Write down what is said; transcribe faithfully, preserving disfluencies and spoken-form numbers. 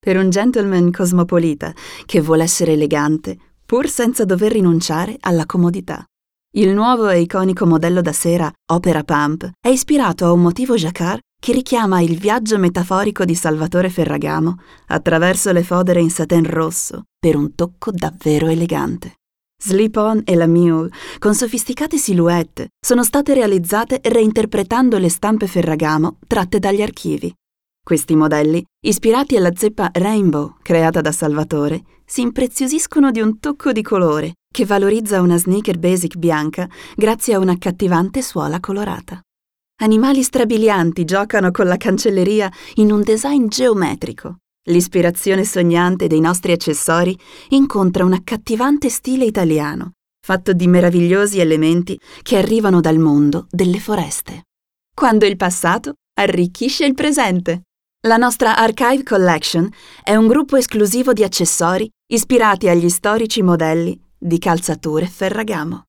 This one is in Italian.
per un gentleman cosmopolita che vuole essere elegante pur senza dover rinunciare alla comodità. Il nuovo e iconico modello da sera Opera Pump è ispirato a un motivo jacquard che richiama il viaggio metaforico di Salvatore Ferragamo attraverso le fodere in satin rosso per un tocco davvero elegante. Slip-On e la Mule, con sofisticate silhouette, sono state realizzate reinterpretando le stampe Ferragamo tratte dagli archivi. Questi modelli, ispirati alla zeppa Rainbow creata da Salvatore, si impreziosiscono di un tocco di colore che valorizza una sneaker basic bianca grazie a un'accattivante suola colorata. Animali strabilianti giocano con la cancelleria in un design geometrico. L'ispirazione sognante dei nostri accessori incontra un accattivante stile italiano, fatto di meravigliosi elementi che arrivano dal mondo delle foreste. Quando il passato arricchisce il presente. La nostra Archive Collection è un gruppo esclusivo di accessori ispirati agli storici modelli di calzature Ferragamo.